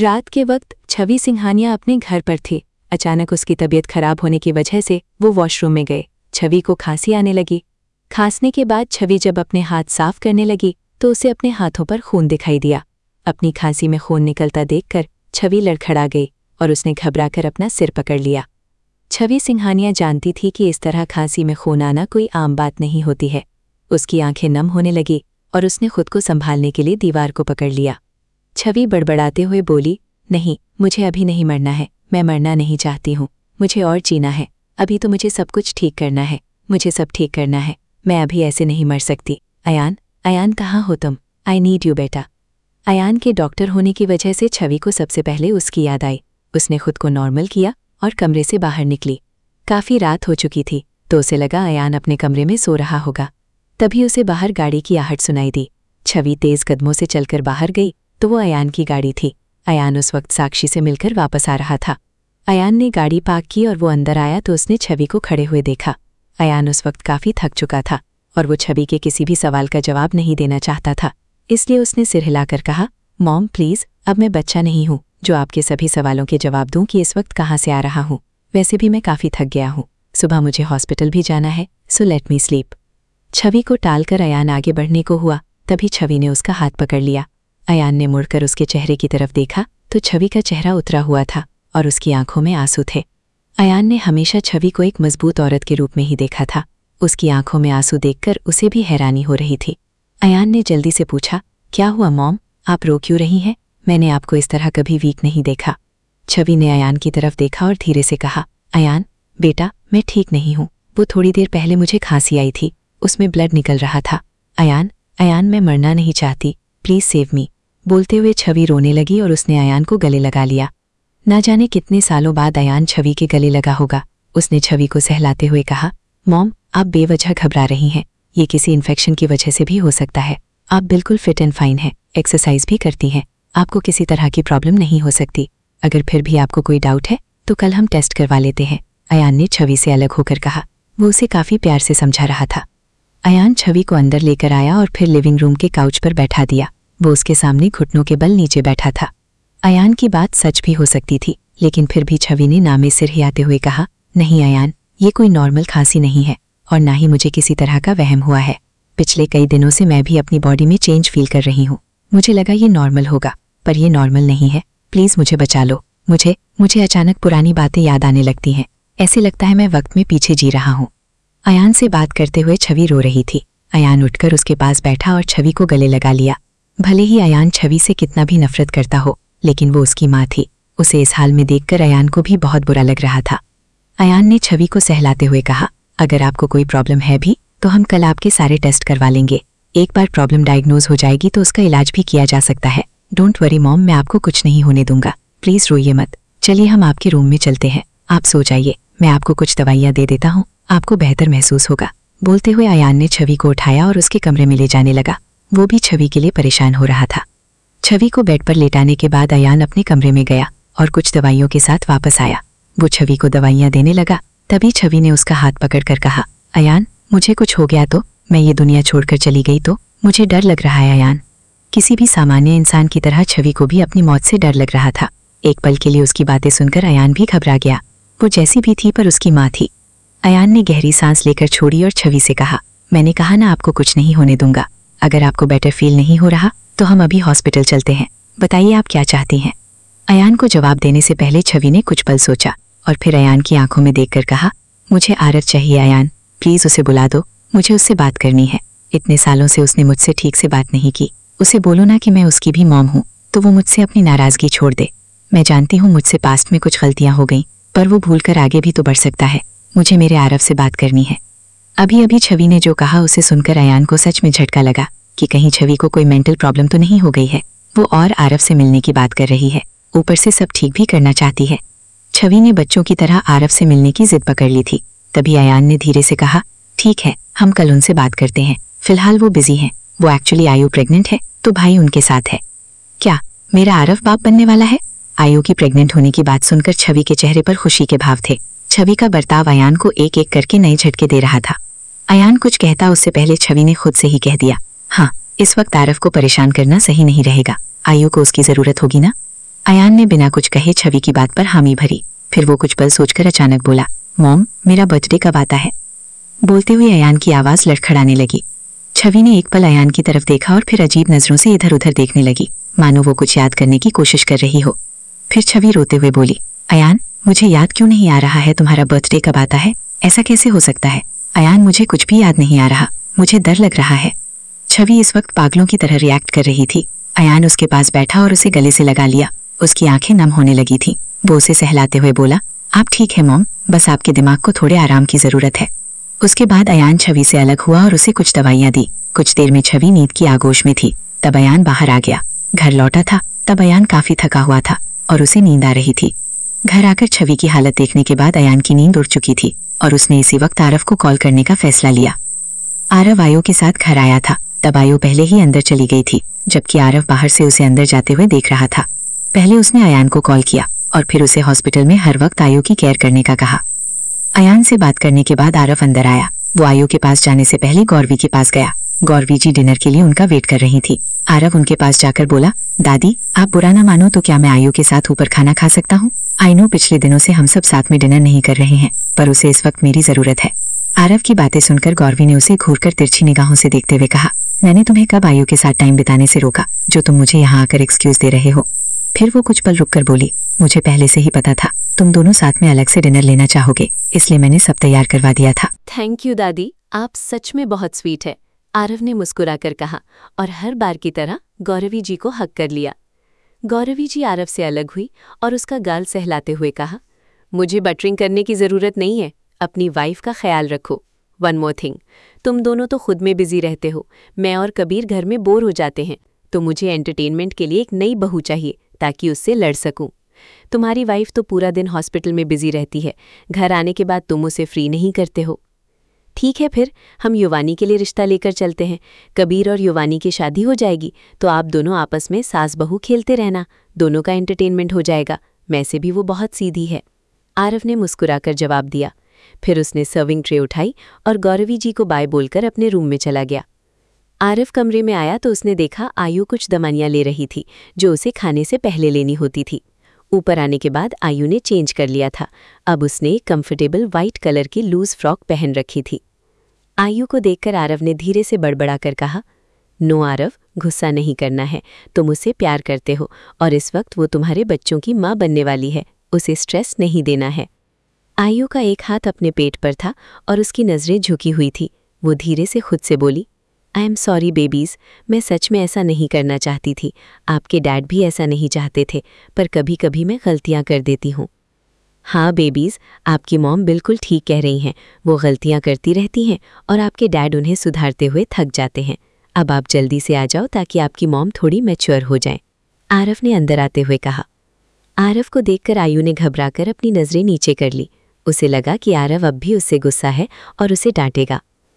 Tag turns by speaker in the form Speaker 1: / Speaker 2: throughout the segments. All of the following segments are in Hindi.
Speaker 1: रात के वक्त छवि सिंघानिया अपने घर पर थी। अचानक उसकी तबीयत खराब होने की वजह से वो वॉशरूम में गए। छवि को खांसी आने लगी। खांसने के बाद छवि जब अपने हाथ साफ करने लगी तो उसे अपने हाथों पर खून दिखाई दिया। अपनी खांसी में खून निकलता देखकर छवि लड़खड़ा गई और उसने घबराकर अपना सिर पकड़ लिया। छवि सिंघानिया जानती थी कि इस तरह खांसी में खून आना कोई आम बात नहीं होती है। उसकी आंखें नम होने लगी और उसने खुद को संभालने के लिए दीवार को पकड़ लिया। छवि बड़बड़ाते हुए बोली, नहीं, मुझे अभी नहीं मरना है। मैं मरना नहीं चाहती हूँ। मुझे और जीना है। अभी तो मुझे सब कुछ ठीक करना है। मुझे सब ठीक करना है। मैं अभी ऐसे नहीं मर सकती। अयान, अयान कहाँ हो तुम? आई नीड यू बेटा। अयान के डॉक्टर होने की वजह से छवि को सबसे पहले उसकी याद आई। उसने खुद को नॉर्मल किया और कमरे से बाहर निकली। काफ़ी रात हो चुकी थी तो उसे लगा अयान अपने कमरे में सो रहा होगा। तभी उसे बाहर गाड़ी की आहट सुनाई दी। छवि तेज़ कदमों से चलकर बाहर गई तो वो अयान की गाड़ी थी। अयान उस वक्त साक्षी से मिलकर वापस आ रहा था। अयान ने गाड़ी पार्क की और वो अंदर आया तो उसने छवि को खड़े हुए देखा। अयान उस वक्त काफ़ी थक चुका था और वो छवि के किसी भी सवाल का जवाब नहीं देना चाहता था। इसलिए उसने सिर हिलाकर कहा, मॉम प्लीज़, अब मैं बच्चा नहीं हूँ जो आपके सभी सवालों के जवाब दूँ कि इस वक्त कहाँ से आ रहा हूँ। वैसे भी मैं काफ़ी थक गया हूँ। सुबह मुझे हॉस्पिटल भी जाना है, सो लेट मी स्लीप। छवि को टालकर अयान आगे बढ़ने को हुआ। तभी छवि ने उसका हाथ पकड़ लिया। अयान ने मुड़कर उसके चेहरे की तरफ देखा तो छवि का चेहरा उतरा हुआ था और उसकी आंखों में आंसू थे। अयान ने हमेशा छवि को एक मजबूत औरत के रूप में ही देखा था। उसकी आंखों में आंसू देखकर उसे भी हैरानी हो रही थी। अयान ने जल्दी से पूछा, क्या हुआ मॉम? आप रो क्यों रही हैं? मैंने आपको इस तरह कभी वीक नहीं देखा। छवि ने अयान की तरफ देखा और धीरे से कहा, अयान बेटा, मैं ठीक नहीं हूँ। वो थोड़ी देर पहले मुझे खांसी आई थी, उसमें ब्लड निकल रहा था। अयान, अयान मैं मरना नहीं चाहती, प्लीज़ सेव मी। बोलते हुए छवि रोने लगी और उसने अयान को गले लगा लिया। ना जाने कितने सालों बाद अयान छवि के गले लगा होगा। उसने छवि को सहलाते हुए कहा, मॉम आप बेवजह घबरा रही हैं। ये किसी इन्फेक्शन की वजह से भी हो सकता है। आप बिल्कुल फिट एंड फाइन हैं, एक्सरसाइज भी करती हैं। आपको किसी तरह की प्रॉब्लम नहीं हो सकती। अगर फिर भी आपको कोई डाउट है तो कल हम टेस्ट करवा लेते हैं। अयान ने छवि से अलग होकर कहा। वो उसे काफ़ी प्यार से समझा रहा था। अयान छवि को अंदर लेकर आया और फिर लिविंग रूम के काउच पर बैठा दिया। वो उसके सामने घुटनों के बल नीचे बैठा था। अयान की बात सच भी हो सकती थी, लेकिन फिर भी छवि ने नामे सिर हिलाते हुए कहा, नहीं अयान, ये कोई नॉर्मल खांसी नहीं है और ना ही मुझे किसी तरह का वहम हुआ है। पिछले कई दिनों से मैं भी अपनी बॉडी में चेंज फील कर रही हूँ। मुझे लगा ये नॉर्मल होगा, पर ये नॉर्मल नहीं है। प्लीज़ मुझे बचा लो। मुझे अचानक पुरानी बातें याद आने लगती हैं। ऐसे लगता है मैं वक्त में पीछे जी रहा हूँ। अयान से बात करते हुए छवि रो रही थी। अयान उठकर उसके पास बैठा और छवि को गले लगा लिया। भले ही अयान छवि से कितना भी नफरत करता हो, लेकिन वो उसकी माँ थी। उसे इस हाल में देखकर अयान को भी बहुत बुरा लग रहा था। अयान ने छवि को सहलाते हुए कहा, अगर आपको कोई प्रॉब्लम है भी तो हम कल आपके सारे टेस्ट करवा लेंगे। एक बार प्रॉब्लम डायग्नोज हो जाएगी तो उसका इलाज भी किया जा सकता है। डोंट वरी मॉम, मैं आपको कुछ नहीं होने दूंगा। प्लीज़ रोइए मत। चलिए हम आपके रूम में चलते हैं। आप सो जाइए, मैं आपको कुछ दवाइयाँ दे देता हूँ, आपको बेहतर महसूस होगा। बोलते हुए अयान ने छवि को उठाया और उसके कमरे में ले जाने लगा। वो भी छवि के लिए परेशान हो रहा था। छवि को बेड पर लेटाने के बाद अयान अपने कमरे में गया और कुछ दवाइयों के साथ वापस आया। वो छवि को दवाइयाँ देने लगा। तभी छवि ने उसका हाथ पकड़कर कहा, अयान मुझे कुछ हो गया तो, मैं ये दुनिया छोड़कर चली गई तो, मुझे डर लग रहा है अयान। किसी भी सामान्य इंसान की तरह छवि को भी अपनी मौत से डर लग रहा था। एक पल के लिए उसकी बातें सुनकर अयान भी घबरा गया। वो जैसी भी थी पर उसकी माँ थी। अयान ने गहरी सांस लेकर छोड़ी और छवि से कहा, मैंने कहा ना आपको कुछ नहीं होने दूंगा। अगर आपको बेटर फील नहीं हो रहा तो हम अभी हॉस्पिटल चलते हैं। बताइए आप क्या चाहती हैं? अयान को जवाब देने से पहले छवि ने कुछ पल सोचा और फिर अयान की आंखों में देखकर कहा, मुझे आरत चाहिए अयान, प्लीज़ उसे बुला दो, मुझे उससे बात करनी है। इतने सालों से उसने मुझसे ठीक से बात नहीं की। उसे बोलो ना कि मैं उसकी भी मॉम हूँ, तो वो मुझसे अपनी नाराज़गी छोड़ दे। मैं जानती हूँ मुझसे पास्ट में कुछ गलतियाँ हो गई, पर वो भूल कर आगे भी तो बढ़ सकता है। मुझे मेरे आरव से बात करनी है। अभी छवि ने जो कहा उसे सुनकर अयान को सच में झटका लगा कि कहीं छवि को कोई मेंटल प्रॉब्लम तो नहीं हो गई है। वो और आरव से मिलने की बात कर रही है, ऊपर से सब ठीक भी करना चाहती है। छवि ने बच्चों की तरह आरव से मिलने की जिद पकड़ ली थी। तभी अयान ने धीरे से कहा, ठीक है, हम कल उनसे बात करते हैं। फिलहाल वो बिजी हैं। वो एक्चुअली आयु प्रेग्नेंट है तो भाई उनके साथ है। क्या मेरा आरव बाप बनने वाला है? आयु की प्रेग्नेंट होने की बात सुनकर छवि के चेहरे पर खुशी के भाव थे। छवि का बर्ताव अयान को एक एक करके नए झटके दे रहा था। अयान कुछ कहता उससे पहले छवि ने खुद से ही कह दिया, हाँ, इस वक्त आरव को परेशान करना सही नहीं रहेगा। आयु को उसकी जरूरत होगी ना। अयान ने बिना कुछ कहे छवि की बात पर हामी भरी। फिर वो कुछ पल सोचकर अचानक बोला, मॉम, मेरा बर्थडे कब आता है? बोलते हुए अयान की आवाज़ लड़खड़ाने लगी। छवि ने एक पल अयान की तरफ देखा और फिर अजीब नजरों से इधर उधर देखने लगी, मानो वो कुछ याद करने की कोशिश कर रही हो। फिर छवि रोते हुए बोली, अयान, मुझे याद क्यों नहीं आ रहा है तुम्हारा बर्थडे कब आता है? ऐसा कैसे हो सकता है? अयान, मुझे कुछ भी याद नहीं आ रहा, मुझे डर लग रहा है। छवि इस वक्त पागलों की तरह रिएक्ट कर रही थी। अयान उसके पास बैठा और उसे गले से लगा लिया। उसकी आंखें नम होने लगी थी। वो उसे सहलाते हुए बोला, आप ठीक है मॉम, बस आपके दिमाग को थोड़े आराम की जरूरत है। उसके बाद अयान छवि से अलग हुआ और उसे कुछ दवाइयां दी। कुछ देर में छवि नींद की आगोश में थी। तब अयान बाहर आ गया। घर लौटा था तब अयान काफी थका हुआ था और उसे नींद आ रही थी। घर आकर छवि की हालत देखने के बाद अयान की नींद उड़ चुकी थी और उसने इसी वक्त आरव को कॉल करने का फैसला लिया। आरव आयो के साथ घर आया था। तब आयो पहले ही अंदर चली गई थी, जबकि आरव बाहर से उसे अंदर जाते हुए देख रहा था। पहले उसने अयान को कॉल किया और फिर उसे हॉस्पिटल में हर वक्त आयो की केयर करने का कहा। अयान से बात करने के बाद आरव अंदर आया। वो आयो के पास जाने से पहले गौरवी के पास गया। गौरवी जी डिनर के लिए उनका वेट कर रही थी। आरव उनके पास जाकर बोला, दादी, आप बुरा ना मानो तो क्या मैं आयो के साथ ऊपर खाना खा सकता हूँ? आई नो पिछले दिनों से हम सब साथ में डिनर नहीं कर रहे हैं, पर उसे इस वक्त मेरी जरूरत है। आरव की बातें सुनकर गौरवी ने उसे घूरकर तिरछी निगाहों से देखते हुए कहा, मैंने तुम्हें कब आयो के साथ टाइम बिताने से रोका, जो तुम मुझे यहाँ आकर एक्सक्यूज दे रहे हो? फिर वो कुछ पल रुककर बोली, मुझे पहले से ही पता था तुम दोनों साथ में अलग से डिनर लेना चाहोगे, इसलिए मैंने सब तैयार करवा दिया था।
Speaker 2: थैंक यू दादी, आप सच में बहुत स्वीट है, आरव ने मुस्कुराकर कहा और हर बार की तरह गौरवी जी को हक कर लिया। गौरवी जी आरव से अलग हुई और उसका गाल सहलाते हुए कहा, मुझे बटरिंग करने की ज़रूरत नहीं है, अपनी वाइफ का ख्याल रखो। वन मोर थिंग, तुम दोनों तो खुद में बिजी रहते हो, मैं और कबीर घर में बोर हो जाते हैं, तो मुझे एंटरटेनमेंट के लिए एक नई बहू चाहिए ताकि उससे लड़ सकूं। तुम्हारी वाइफ तो पूरा दिन हॉस्पिटल में बिजी रहती है, घर आने के बाद तुम उसे फ्री नहीं करते हो। ठीक है, फिर हम युवानी के लिए रिश्ता लेकर चलते हैं। कबीर और युवानी की शादी हो जाएगी तो आप दोनों आपस में सास बहू खेलते रहना, दोनों का एंटरटेनमेंट हो जाएगा। मैं से भी वो बहुत सीधी है, आरव ने मुस्कुराकर जवाब दिया। फिर उसने सर्विंग ट्रे उठाई और गौरवी जी को बाय बोलकर अपने रूम में चला गया। आरव कमरे में आया तो उसने देखा आयु कुछ दवाइयाँ ले रही थी जो उसे खाने से पहले लेनी होती थी। ऊपर आने के बाद आयु ने चेंज कर लिया था। अब उसने एक कंफर्टेबल वाइट कलर की लूज फ्रॉक पहन रखी थी। आयु को देखकर आरव ने धीरे से बड़बड़ाकर कहा, नो आरव, गुस्सा नहीं करना है, तुम उसे प्यार करते हो और इस वक्त वो तुम्हारे बच्चों की माँ बनने वाली है, उसे स्ट्रेस नहीं देना है। आयु का एक हाथ अपने पेट पर था और उसकी नज़रें झुकी हुई थी। वो धीरे से खुद से बोली, आई एम सॉरी बेबीज़, मैं सच में ऐसा नहीं करना चाहती थी, आपके डैड भी ऐसा नहीं चाहते थे, पर कभी कभी मैं गलतियाँ कर देती हूँ। हाँ बेबीज़, आपकी मॉम बिल्कुल ठीक कह रही हैं, वो गलतियाँ करती रहती हैं और आपके डैड उन्हें सुधारते हुए थक जाते हैं। अब आप जल्दी से आ जाओ ताकि आपकी मॉम थोड़ी मैच्योर हो जाए, आरव ने अंदर आते हुए कहा। आरव को देखकर आयु ने घबराकर अपनी नज़रें नीचे कर ली। उसे लगा कि आरव अब भी उससे गुस्सा है और उसे डांटेगा।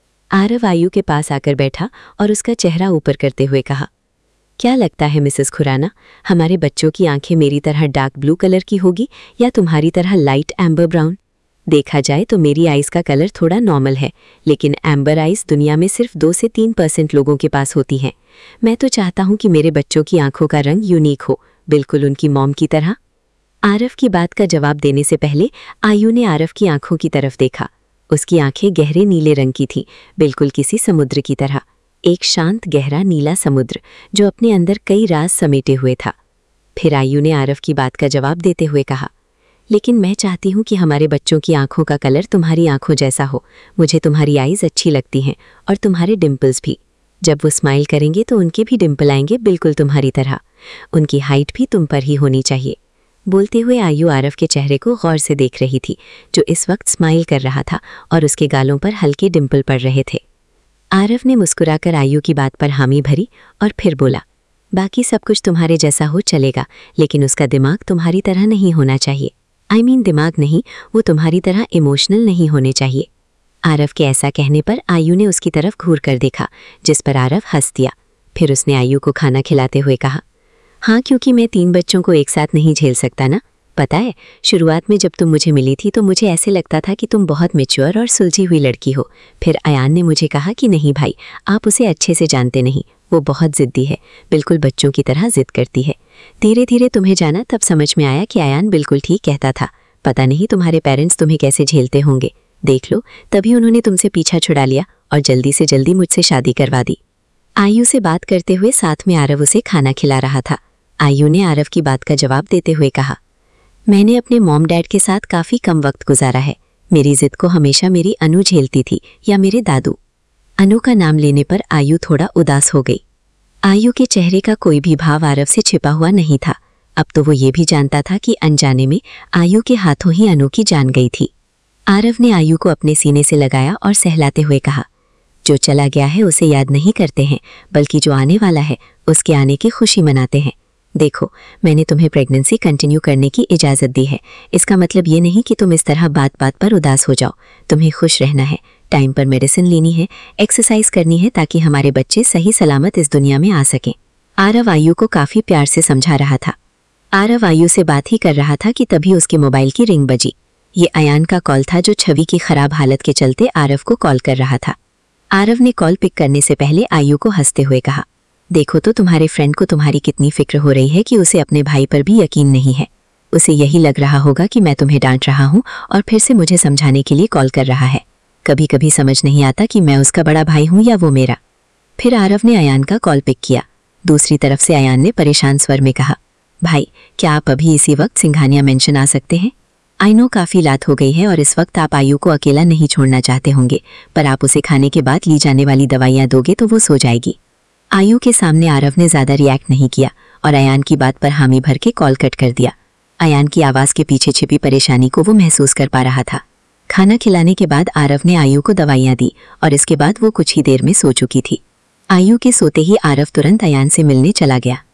Speaker 2: आरव आयु के पास आकर बैठा और उसका चेहरा ऊपर करते हुए कहा, क्या लगता है मिसेस खुराना, हमारे बच्चों की आंखें मेरी तरह डार्क ब्लू कलर की होगी या तुम्हारी तरह लाइट एम्बर ब्राउन? देखा जाए तो मेरी आइज़ का कलर थोड़ा नॉर्मल है, लेकिन एम्बर आइज़ दुनिया में सिर्फ 2 से 3% लोगों के पास होती हैं। मैं तो चाहता हूँ कि मेरे बच्चों की आंखों का रंग यूनिक हो, बिल्कुल उनकी मॉम की तरह। आरव की बात का जवाब देने से पहले आयु ने आरव की आंखों की तरफ देखा। उसकी आंखें गहरे नीले रंग की थीं, बिल्कुल किसी समुद्र की तरह, एक शांत गहरा नीला समुद्र जो अपने अंदर कई राज समेटे हुए था। फिर आयु ने आरव की बात का जवाब देते हुए कहा, लेकिन मैं चाहती हूँ कि हमारे बच्चों की आंखों का कलर तुम्हारी आंखों जैसा हो। मुझे तुम्हारी आईज अच्छी लगती हैं और तुम्हारे डिम्पल्स भी। जब वो स्माइल करेंगे तो उनके भी डिम्पल आएंगे बिल्कुल तुम्हारी तरह। उनकी हाइट भी तुम पर ही होनी चाहिए। बोलते हुए आयु आरव के चेहरे को गौर से देख रही थी, जो इस वक्त स्माइल कर रहा था और उसके गालों पर हल्के डिम्पल पड़ रहे थे। आरव ने मुस्कुराकर आयु की बात पर हामी भरी और फिर बोला, बाकी सब कुछ तुम्हारे जैसा हो चलेगा, लेकिन उसका दिमाग तुम्हारी तरह नहीं होना चाहिए। आई मीन दिमाग नहीं, वो तुम्हारी तरह इमोशनल नहीं होने चाहिए। आरव के ऐसा कहने पर आयु ने उसकी तरफ घूर कर देखा, जिस पर आरव हंस दिया। फिर उसने आयु को खाना खिलाते हुए कहा, हाँ क्योंकि मैं 3 बच्चों को एक साथ नहीं झेल सकता ना, पता है, शुरुआत में जब तुम मुझे मिली थी तो मुझे ऐसे लगता था कि तुम बहुत मैच्योर और सुलझी हुई लड़की हो। फिर अयान ने मुझे कहा कि नहीं भाई, आप उसे अच्छे से जानते नहीं, वो बहुत ज़िद्दी है, बिल्कुल बच्चों की तरह ज़िद करती है। धीरे धीरे तुम्हें जाना तब समझ में आया कि अयान बिल्कुल ठीक कहता था। पता नहीं तुम्हारे पेरेंट्स तुम्हें कैसे झेलते होंगे। देख लो, तभी उन्होंने तुमसे पीछा छुड़ा लिया और जल्दी से जल्दी मुझसे शादी करवा दी। आयु से बात करते हुए साथ में आरव उसे खाना खिला रहा था। आयु ने आरव की बात का जवाब देते हुए कहा, मैंने अपने मॉम डैड के साथ काफ़ी कम वक्त गुजारा है। मेरी जिद को हमेशा मेरी अनु झेलती थी या मेरे दादू। अनु का नाम लेने पर आयु थोड़ा उदास हो गई। आयु के चेहरे का कोई भी भाव आरव से छिपा हुआ नहीं था। अब तो वो ये भी जानता था कि अनजाने में आयु के हाथों ही अनु की जान गई थी। आरव ने आयु को अपने सीने से लगाया और सहलाते हुए कहा, जो चला गया है उसे याद नहीं करते हैं, बल्कि जो आने वाला है उसके आने की खुशी मनाते हैं। देखो, मैंने तुम्हें प्रेगनेंसी कंटिन्यू करने की इजाज़त दी है। इसका मतलब ये नहीं कि तुम इस तरह बात बात पर उदास हो जाओ। तुम्हें खुश रहना है, टाइम पर मेडिसिन लेनी है, एक्सरसाइज करनी है, ताकि हमारे बच्चे सही सलामत इस दुनिया में आ सकें। आरव आयु को काफ़ी प्यार से समझा रहा था। आरव आयु से बात ही कर रहा था कि तभी उसके मोबाइल की रिंग बजी। ये अयान का कॉल था, जो छवि की खराब हालत के चलते आरव को कॉल कर रहा था। आरव ने कॉल पिक करने से पहले आयु को हंसते हुए कहा, देखो तो तुम्हारे फ्रेंड को तुम्हारी कितनी फिक्र हो रही है कि उसे अपने भाई पर भी यकीन नहीं है। उसे यही लग रहा होगा कि मैं तुम्हें डांट रहा हूँ और फिर से मुझे समझाने के लिए कॉल कर रहा है। कभी कभी समझ नहीं आता कि मैं उसका बड़ा भाई हूँ या वो मेरा। फिर आरव ने अयान का कॉल पिक किया। दूसरी तरफ से अयान ने परेशान स्वर में कहा, भाई, क्या आप अभी इसी वक्त सिंघानिया मेंशन आ सकते हैं? आई नो काफ़ी रात हो गई है और इस वक्त आप आयु को अकेला नहीं छोड़ना चाहते होंगे, पर आप उसे खाने के बाद ली जाने वाली दवाइयाँ दोगे तो वो सो जाएगी। आयु के सामने आरव ने ज़्यादा रिएक्ट नहीं किया और अयान की बात पर हामी भर के कॉल कट कर दिया। अयान की आवाज़ के पीछे छिपी परेशानी को वो महसूस कर पा रहा था। खाना खिलाने के बाद आरव ने आयु को दवाइयाँ दी और इसके बाद वो कुछ ही देर में सो चुकी थी। आयु के सोते ही आरव तुरंत अयान से मिलने चला गया।